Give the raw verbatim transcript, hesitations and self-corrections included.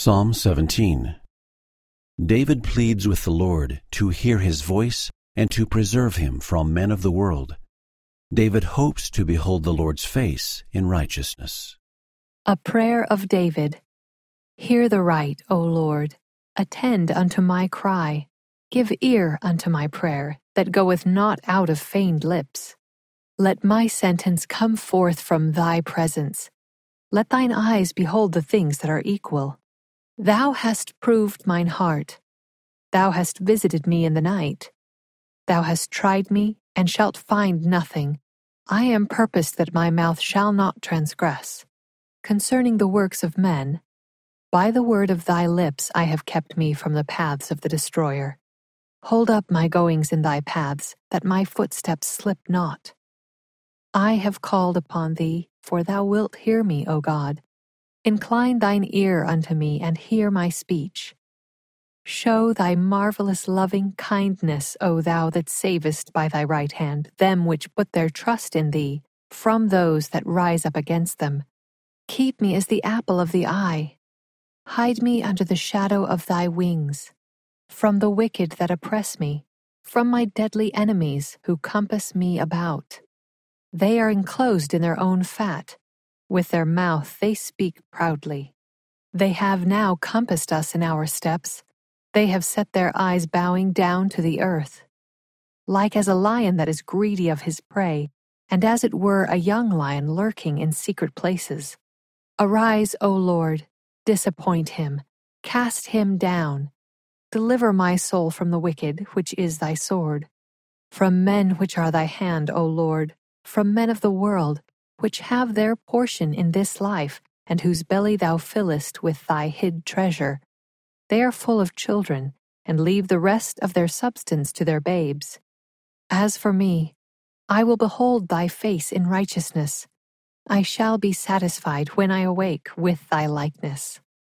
Psalm seventeen. David pleads with the Lord to hear his voice and to preserve him from men of the world. David hopes to behold the Lord's face in righteousness. A prayer of David. Hear the right, O Lord. Attend unto my cry. Give ear unto my prayer, that goeth not out of feigned lips. Let my sentence come forth from thy presence. Let thine eyes behold the things that are equal. Thou hast proved mine heart. Thou hast visited me in the night. Thou hast tried me, and shalt find nothing. I am purposed that my mouth shall not transgress. Concerning the works of men, by the word of thy lips I have kept me from the paths of the destroyer. Hold up my goings in thy paths, that my footsteps slip not. I have called upon thee, for thou wilt hear me, O God. Incline thine ear unto me, and hear my speech. Show thy marvelous loving kindness, O thou that savest by thy right hand them which put their trust in thee, from those that rise up against them. Keep me as the apple of the eye. Hide me under the shadow of thy wings, from the wicked that oppress me, from my deadly enemies who compass me about. They are enclosed in their own fat. With their mouth they speak proudly. They have now compassed us in our steps. They have set their eyes bowing down to the earth. Like as a lion that is greedy of his prey, and as it were a young lion lurking in secret places. Arise, O Lord, disappoint him, cast him down. Deliver my soul from the wicked, which is thy sword. From men which are thy hand, O Lord, from men of the world, which have their portion in this life, and whose belly thou fillest with thy hid treasure. They are full of children, and leave the rest of their substance to their babes. As for me, I will behold thy face in righteousness. I shall be satisfied when I awake with thy likeness.